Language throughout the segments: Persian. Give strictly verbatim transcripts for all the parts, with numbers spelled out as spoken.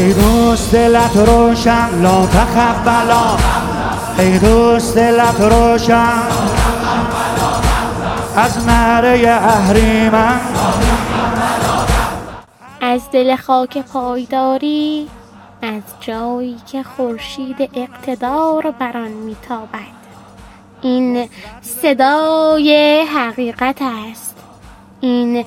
ای دوست دلت روشن لا تخف بلا، ای دوست دلت روشن از نعره اهریمن. از دل خاک پایداری، از جایی که خورشید اقتدار بر آن میتابد، این صدای حقیقت است. این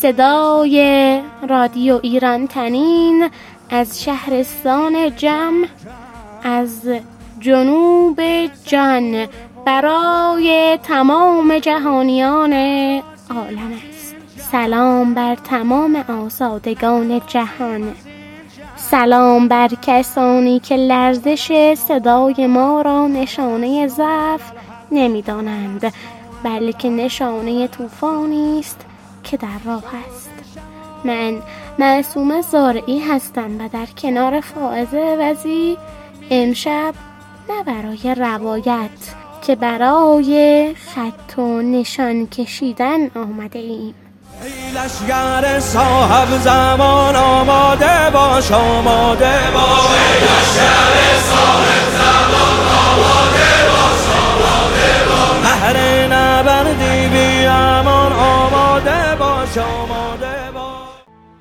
صدای رادیو ایران تنین از شهرستان جم، از جنوب جان برای تمام جهانیان عالم است. سلام بر تمام آزادگان جهان. سلام بر کسانی که لرزش صدای ما را نشانه ضعف نمی‌دانند، بلکه نشانه طوفانی است که در راه است. من معصومه زارعی هستم و در کنار فائزه وزی امشب نه برای روایت که برای خط و نشان کشیدن آمده ایم. ای لشگر صاحب زمان آماده باش، آماده باش. ای لشگر صاحب زمان آماده باش، آماده باش. بهر نبردی بی امان آماده باش، آماده باش.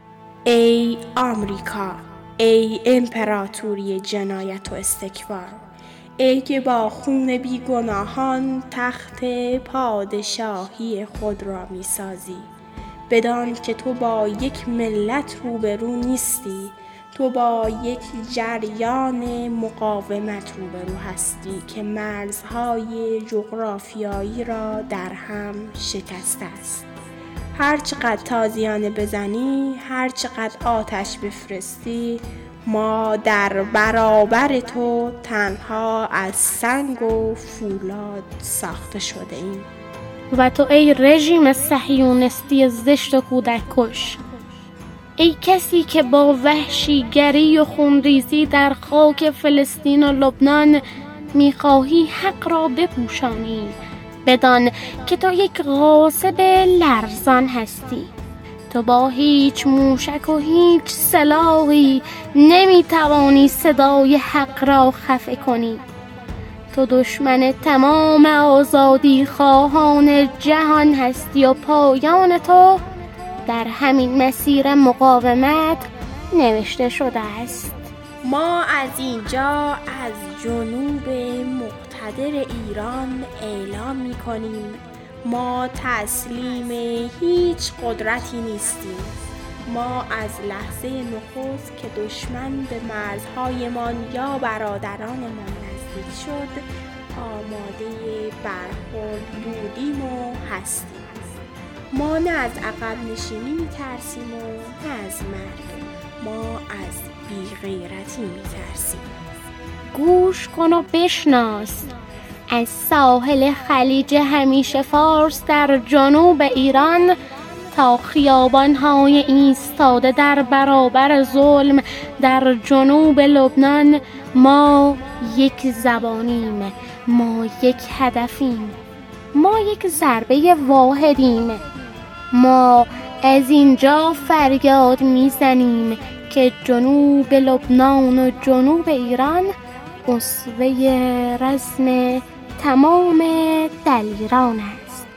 ای آمریکا، ای امپراتوری جنایت و استکبار، ای که با خون بیگناهان تخت پادشاهی خود را می سازی، بدان که تو با یک ملت روبرو نیستی، تو با یک جریان مقاومت روبرو هستی که مرزهای جغرافیایی را در هم شکسته است. هر چقدر تازیانه بزنی، هر چقدر آتش بفرستی، ما در برابر تو تنها از سنگ و فولاد ساخته شده ایم. و تو ای رژیم صهیونیستی زشت و کودک کش، ای کسی که با وحشیگری و خونریزی در خاک فلسطین و لبنان میخواهی حق را بپوشانی، بدان که تو یک غاصب لرزان هستی. تو با هیچ موشک و هیچ سلاحی نمیتوانی صدای حق را خفه کنی. تو دشمن تمام آزادی خواهان جهان هستی و پایان تو در همین مسیر مقاومت نوشته شده است. ما از اینجا از جنوب مقتدر ایران اعلام می کنیم ما تسلیم هیچ قدرتی نیستیم. ما از لحظه نخست که دشمن به مرزهایمان یا برادرانمان نزدیک شد آماده برخورد بودیم و هستیم. ما نه از عقب نشینی می ترسیم و نه از مرگ، ما از بی‌غیرتی می ترسیم. گوش کن و بشناس. از ساحل خلیج همیشه فارس در جنوب ایران تا خیابان‌های ایستاده در برابر ظلم در جنوب لبنان، ما یک زبانیم، ما یک هدفیم، ما یک ضربه واحدیم. ما از اینجا فریاد میزنیم که جنوب لبنان و جنوب ایران اسوه رزم تمام دلیران است.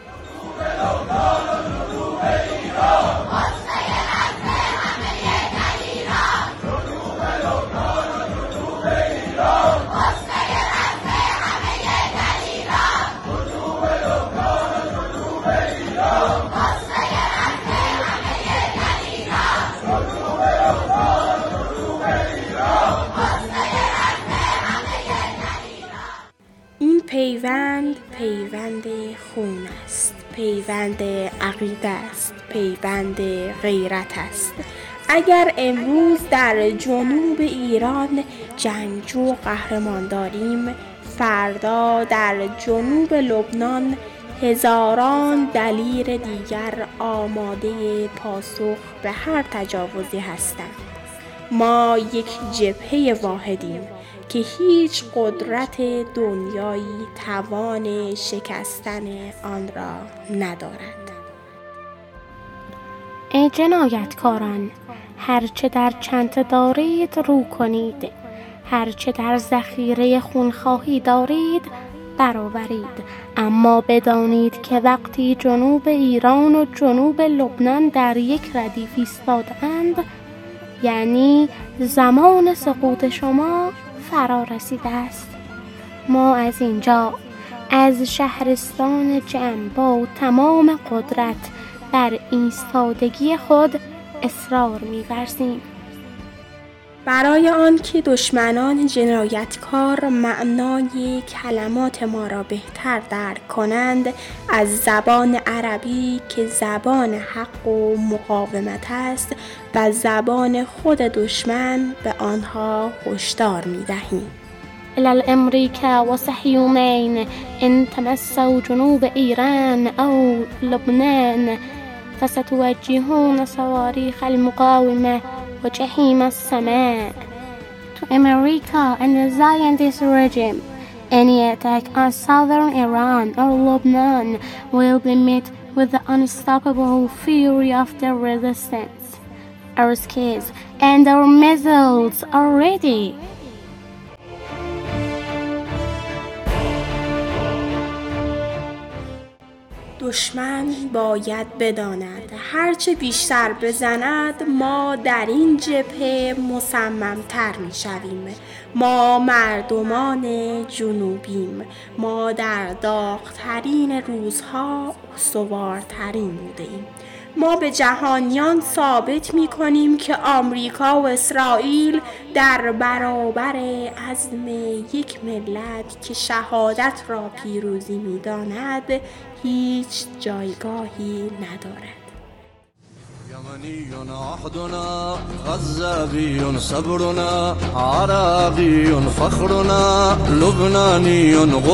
این پیوند پیوند خون است، پیوند عقیده است، پیوند غیرت است. اگر امروز در جنوب ایران جنگجو قهرمان داریم، فردا در جنوب لبنان هزاران دلیر دیگر آماده پاسخ به هر تجاوزی هستند. ما یک جبهه واحدیم که هیچ قدرت دنیایی توان شکستن آن را ندارد. ای جنایتکاران، هرچه در چنته دارید رو کنید، هرچه در ذخیره خونخواهی دارید برآورید. اما بدانید که وقتی جنوب ایران و جنوب لبنان در یک ردیف ایستادند، یعنی زمان سقوط شما فرا رسیده است. ما از اینجا، از شهرستان جمع، با تمام قدرت بر ایستادگی خود اصرار می‌ورزیم. برای آنکه دشمنان جنایتکار معنای کلمات ما را بهتر درک کنند، از زبان عربی که زبان حق و مقاومت است و زبان خود دشمن به آنها هشدار می‌دهیم. إلى الأمريكا وصهيونين إن تمسوا جنوب إيران أو لبنان فستواجهون صواريخ المقاومة وجحيم السماء. To America and the Zionist regime, any attack on southern Iran or Lebanon will be met with the unstoppable fury of the resistance. Our skies and our missiles are ready. دشمن باید بداند هرچه بیشتر بزند ما در این جبهه مصممتر می شویم. ما مردمان جنوبیم. ما در داغ‌ترین روزها استوارترین بوده ایم. ما به جهانیان ثابت می کنیم که آمریکا و اسرائیل در برابر عزم یک ملت که شهادت را پیروزی می داند هیچ جایگاهی ندارد. یمنی عهدنا، غزاوی صبرنا، عراقی فخرنا، لبنانی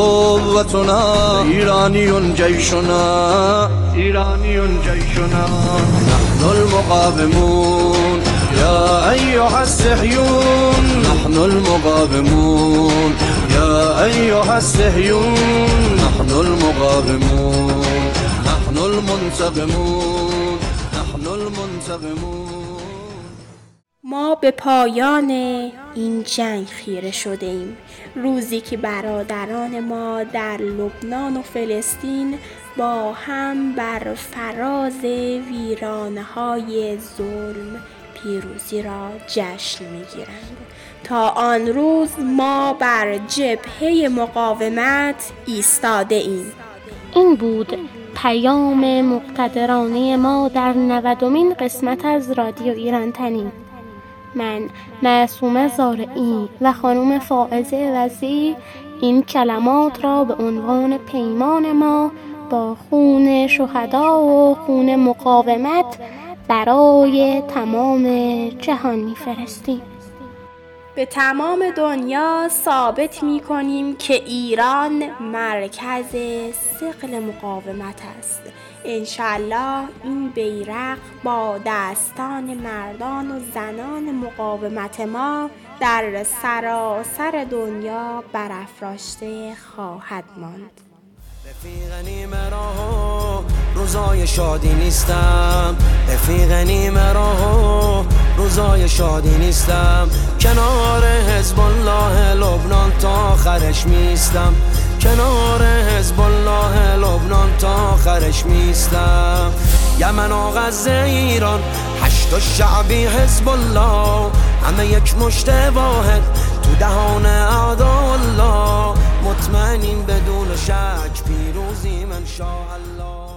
قوتنا، ایرانی جیشنا، ایرانی جیشنا. نحن المقاومون یا ایها الصهیون، نحن المقاومون یا ایها الصهیون، نحن المقاومون، نحن المنتقمون، نحن المنتقمون. ما به پایان این جنگ خیره شده ایم. روزی که برادران ما در لبنان و فلسطین با هم بر فراز ویرانه‌های ظلم پیروزی را جشن می‌گیرند. تا آن روز ما بر جبهه مقاومت ایستاده ایم. این بود پیام مقتدرانه ما در نودمین قسمت از رادیو ایران تنین. من معصومه زارعی و خانم فائزه وزیر این کلمات را به عنوان پیمان ما با خون شهدا و خون مقاومت برای تمام جهان می‌فرستیم. به تمام دنیا ثابت می‌کنیم که ایران مرکز ثقل مقاومت است. انشالله این بیرق با دستان مردان و زنان مقاومت ما در سراسر دنیا برافراشته خواهد ماند. رفیق نیمه راه روزای شادی نیستم، رفیق نیمه راه روزای شادی نیستم. کنار حزب الله لبنان تا آخرش میستم، کنار حزب الله لبنان تا آخرش میستم. یمن و غزه ایران هشت و شعبی حزب الله، همه یک مشت واحد تو دهان اعدا الله. مطمئنیم بدون شک پیروزیم انشاءالله.